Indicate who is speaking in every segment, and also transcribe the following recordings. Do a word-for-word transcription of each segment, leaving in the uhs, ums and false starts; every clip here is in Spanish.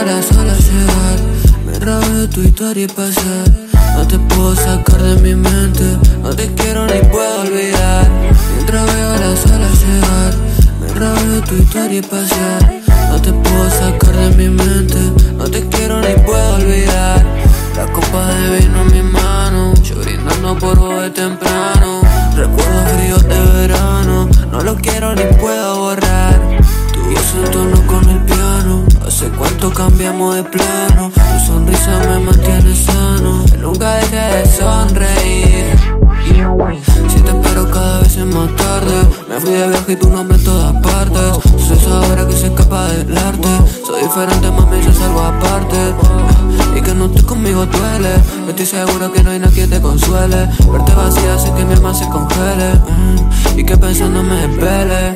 Speaker 1: las olas llegar, me rabio de tu historia y pasar. No te puedo sacar de mi mente, no te quiero ni puedo olvidar. Mientras veo las olas llegar, me rabio de tu historia y pasar. No te puedo sacar de mi mente, no te quiero ni puedo olvidar. La copa de vino en mi mano, yo brindando por vos de temprano. Recuerdos fríos de verano, no lo quiero ni puedo borrar. Tu voz en tono con el piano, hace cuánto cambiamos de plano. Tu sonrisa me mantiene sano, nunca dejé de sonreír. Si te espero cada vez es más tarde, me fui de viaje y tu nombre en todas partes. Soy esa hora que se escapa del arte, soy diferente mami, yo salgo aparte. Y que no estés conmigo duele, estoy seguro que no hay nadie que te consuele. Verte vacía hace que mi alma se congele, y que pensando me desvele.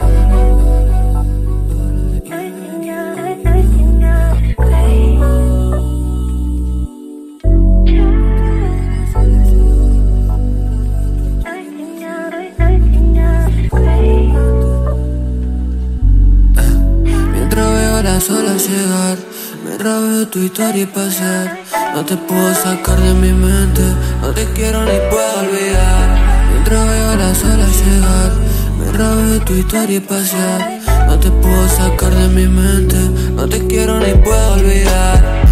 Speaker 1: Las olas llegar, me rabio de tu historia y pasar. No te puedo sacar de mi mente, no te quiero ni puedo olvidar. Mientras veo las olas llegar, me rabio de tu historia y pasar. No te puedo sacar de mi mente, no te quiero ni puedo olvidar.